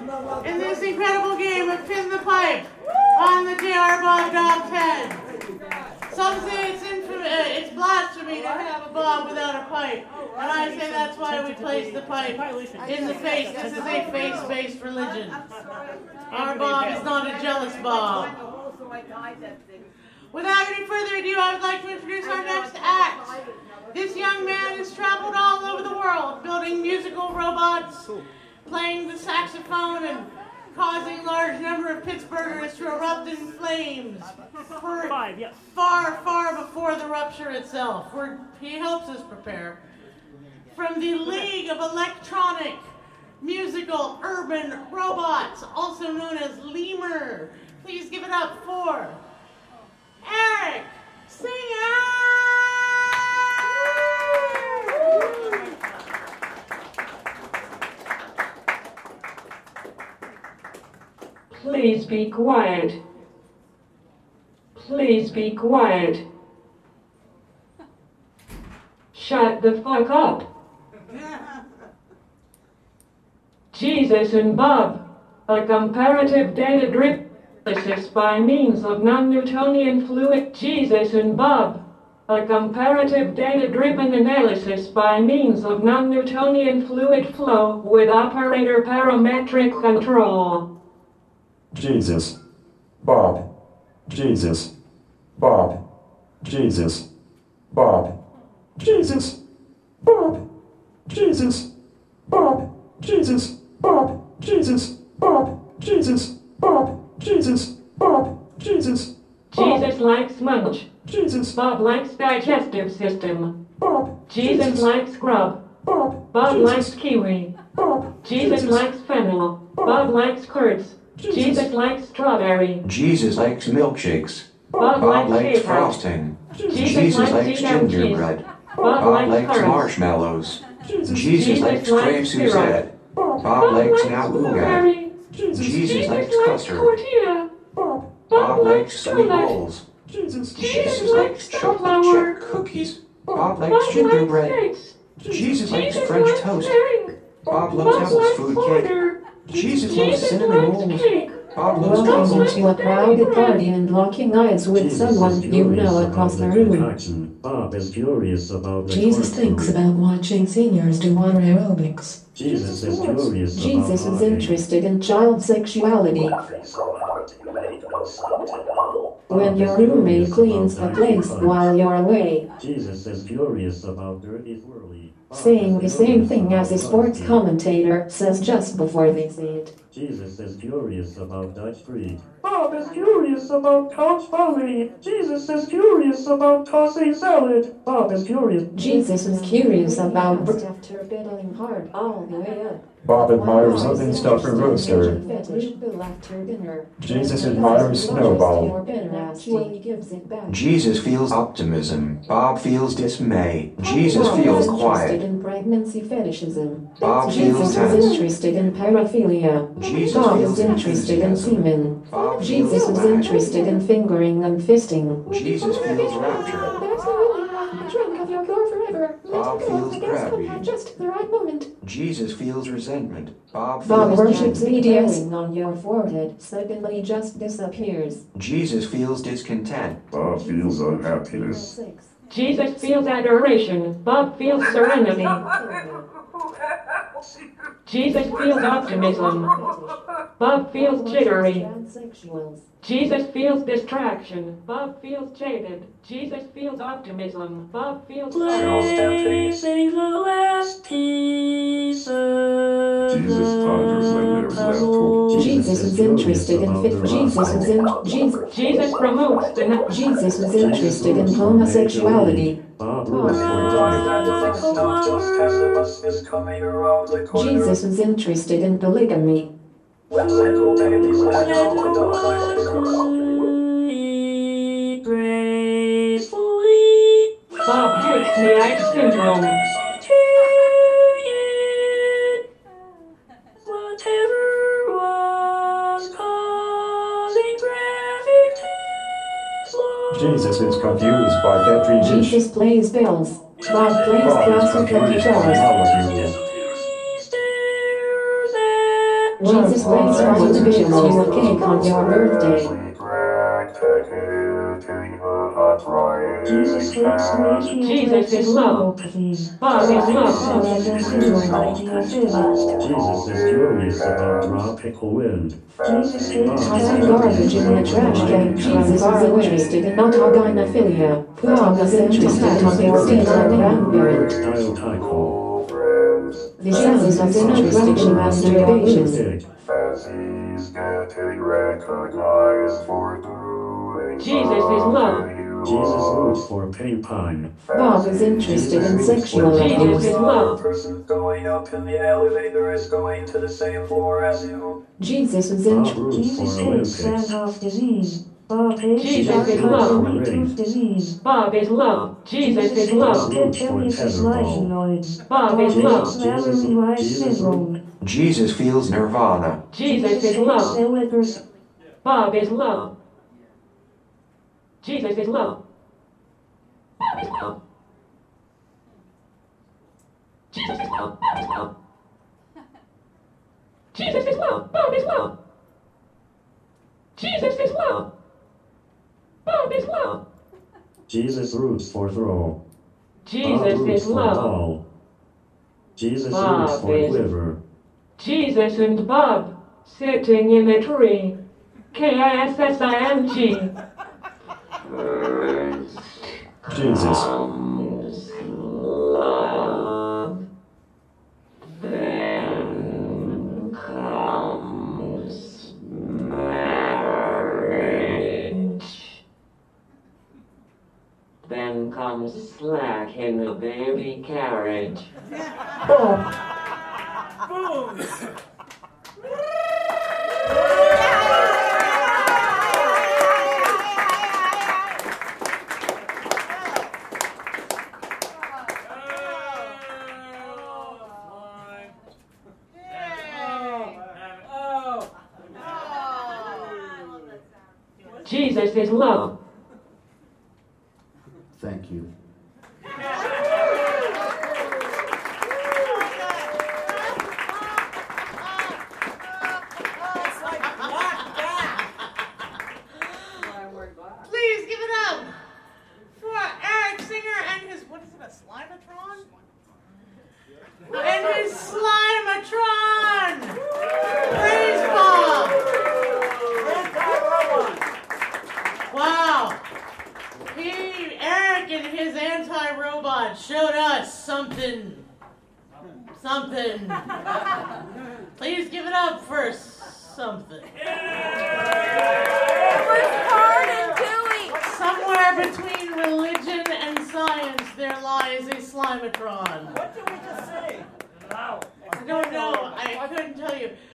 in this incredible game of Pin the Pipe on the J.R. Bob Dog 10. Some say it's blasphemy to have a bob without a pipe, and I say that's why we place the pipe in the face. This is a face-based religion. Our bob is not a jealous bob. Without any further ado, I would like to introduce our next act. This young man has traveled all over the world, building musical robots, playing the saxophone, and causing a large number of Pittsburghers to erupt in flames far, far before the rupture itself. He helps us prepare. From the League of Electronic Musical Urban Robots, also known as Lemur, please give it up for Eric Singer! Please be quiet. Please be quiet. Shut the fuck up. Jesus and Bob, a comparative data drip analysis by means of non-Newtonian fluid. Jesus and Bob, a comparative data-driven analysis by means of non-Newtonian fluid flow with operator parametric control. Jesus, Bob, Jesus, Bob, Jesus, Bob, Jesus, Bob, Jesus, Bob, Jesus, Bob, Jesus, Bob, Jesus, Bob, Jesus, Bob, Jesus. Jesus likes munch. Jesus. Bob likes digestive system. Bob. Jesus likes grub. Bob. Bob likes kiwi. Bob. Jesus likes fennel. Bob likes curds. Jesus likes strawberry. Jesus likes milkshakes. Bob likes likes frosting. Jesus likes gingerbread. Bob likes currants. Marshmallows. Jesus likes cream Suzette. Bob likes nougat. Jesus likes custard. Tortilla. Bob likes sweet rolls. Jesus. Jesus likes chocolate chip cookies. Bob likes gingerbread. Jesus likes French toast. Bob loves Apple's food cake. Jesus loves cinnamon rolls. Bob loves Welcome puzzles. to a crowded party and locking eyes with someone you know across the room. Bob is curious about the Jesus thinks about watching seniors do water aerobics. Jesus is curious Jesus about is interested in child sexuality. When your roommate cleans the place while you're away, Jesus is curious about dirty swirly. saying the same thing as a sports commentator says just before they say it. Jesus is curious about Dutch Creek. Bob is curious about couch volley. Jesus is curious about tossing salad. Bob is curious. Jesus is curious about after fiddling hard all the way up. Bob admires Living Stuffer Roaster. After dinner. Jesus admires Snowball. Jesus feels optimism. Bob feels dismay. Jesus feels quiet. In pregnancy fetishism. Bob Jesus feels is tense. interested in paraphilia. Jesus Bob feels is interested in enthusiasm. semen. Bob Jesus feels is glad. interested in fingering and fisting. Jesus feels rapture. Drunk of your core forever. Bob feels gravity. Just the right moment. Jesus feels resentment. Bob Bob feels worships anger. BDS on your forehead. Suddenly just disappears. Jesus feels discontent. Bob feels unhappiness. Jesus feels adoration. Bob feels serenity. Jesus feels optimism. Bob feels jittery. Jesus feels distraction. Bob feels jaded. Jesus feels optimism. Bob feels Placing the last pieces. Jesus ponders when there is left hope. Jesus is interested in fit. Jesus promotes the Jesus is interested in homosexuality. Bob Jesus is interested in polygamy. Bob hates the Ike syndrome. Jesus is confused by Petri dish. Jesus plays bells. Bob plays Bob is classical confused by guitars. Hallelujah. Jesus brings from the visions you a cake on your birthday. Jesus takes away Jesus is love. Bob is love. Jesus is furious about raw pickle wind. Jesus hates tossing garbage in the trash can. Jesus is interested in autogynephilia. Bob is interested in your feline grandparent. Style taco. Jesus is interested in masturbation. Jesus is love. Jesus roots for pain pine. Bob is interested in sexual Jesus abuse. is love. Person going up in the elevator is going to the same floor as you. Jesus is Bob interested. roots Jesus for hates Olympics. send-off disease. Bob hates Jesus is send-off love. tooth disease. Bob is love. Jesus is hates love. Tepelius lichenoids. Bob is hates love. Mallory Weiss syndrome. Jesus feels nirvana. Jesus is hates love. Ellikers. Bob is love. Jesus is love. Bob is love. Jesus is love. Bob is love. Jesus is love. Bob is love. Jesus is love. Bob is love. Jesus roots for throw. Bob Jesus roots is for love. ball. Jesus Bob roots for is- liver. Jesus and Bob sitting in a tree. K-I-S-S-I-N-G. Jesus. Love. Then comes marriage. Then comes slack in the baby carriage. Jesus is love. Thank you. Please give it up for Eric Singer and his, what is it, a Slimatron? And his Slimatron! Praise Bob! Wow. Eric and his anti-robot showed us something. Please give it up for something. Somewhere between religion and science, there lies a Slimatron. What did we just say? I don't know. I couldn't tell you.